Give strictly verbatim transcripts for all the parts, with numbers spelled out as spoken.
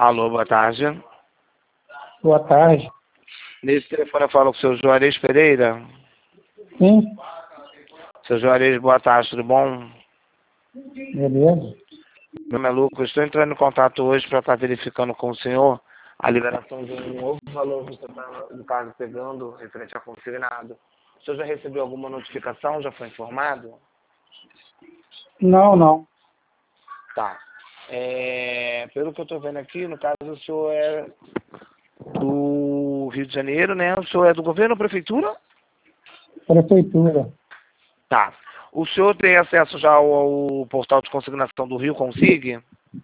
Alô, boa tarde. Boa tarde. Nesse telefone eu falo com o seu Juarez Pereira. Sim, Seu Juarez, boa tarde, tudo bom? beleza. Meu nome é Lucas, estou entrando em contato hoje para estar verificando com o senhor a liberação de um novo valor que você está, no caso, pegando referente a consignado. O senhor já recebeu alguma notificação? Já foi informado? Não, não. Tá. É, pelo que eu estou vendo aqui, no caso, o senhor é do Rio de Janeiro, né? O senhor é do governo ou prefeitura? Prefeitura. Tá. O senhor tem acesso já ao, ao portal de consignação do Rio Consig?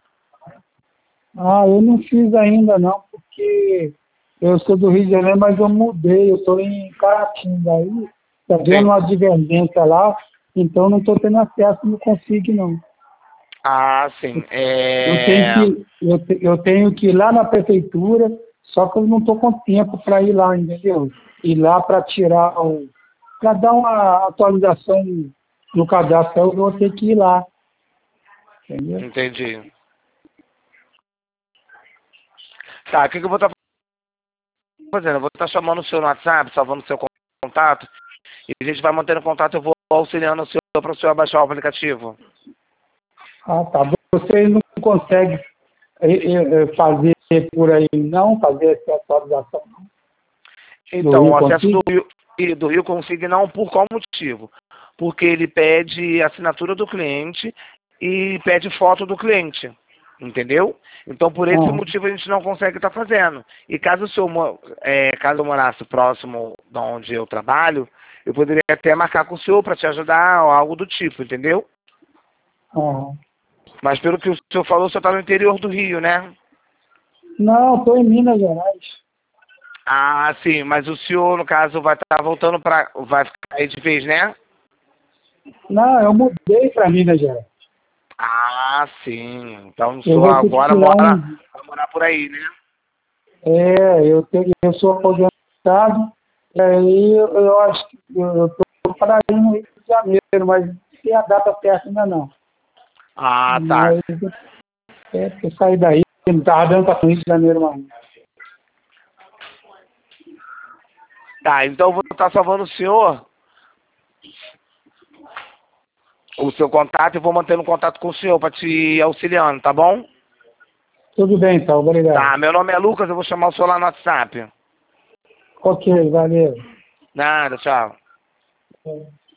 Ah, eu não fiz ainda não, porque eu sou do Rio de Janeiro, mas eu mudei, eu estou em Caratinga aí, tá vendo Sim. uma advertência lá, então não estou tendo acesso, não consigo não. Ah, sim. Eu tenho É... que, eu, te- eu tenho que ir lá na prefeitura, só que eu não estou com tempo para ir lá, entendeu? Ir lá para tirar o. Para dar uma atualização no cadastro, eu vou ter que ir lá, entendeu? Entendi. Tá, o que, que eu vou estar fazendo? Eu vou estar chamando o senhor no WhatsApp, salvando o seu contato, e a gente vai mantendo contato, eu vou auxiliando o senhor para o senhor baixar o aplicativo. Ah, tá. Vocês não conseguem eh, eh, fazer por aí, não? Fazer essa atualização do Então, Rio o acesso do Consigo? Rio, e do Rio Consig não, por qual motivo? Porque ele pede assinatura do cliente e pede foto do cliente, entendeu? Então, por esse Ah, motivo, a gente não consegue estar fazendo. E caso o senhor, mo- é, caso eu morasse próximo de onde eu trabalho, eu poderia até marcar com o senhor para te ajudar ou algo do tipo, entendeu? ah. Mas pelo que o senhor falou, o senhor está no interior do Rio, né? Não, estou em Minas Gerais. Ah, sim, mas o senhor, no caso, vai estar voltando para... Vai ficar aí de vez, né? Não, eu mudei para Minas Gerais. Ah, sim. Então o Eu senhor vou ter que agora tirar mora, um. vai morar por aí, né? É, eu, tenho, eu sou aposentado, e aí eu, eu acho que eu estou para ir no Rio de Janeiro, mas não tem a data certa ainda não. Ah, tá. Mas é porque eu saí daí, não estava dando para o Rio de Janeiro mais. Tá, então eu vou estar salvando o senhor, o seu contato, e vou mantendo contato com o senhor para te auxiliando, tá bom? Tudo bem, então, obrigado. Tá, meu nome é Lucas, eu vou chamar o senhor lá no WhatsApp. Ok, valeu. Nada, tchau. É.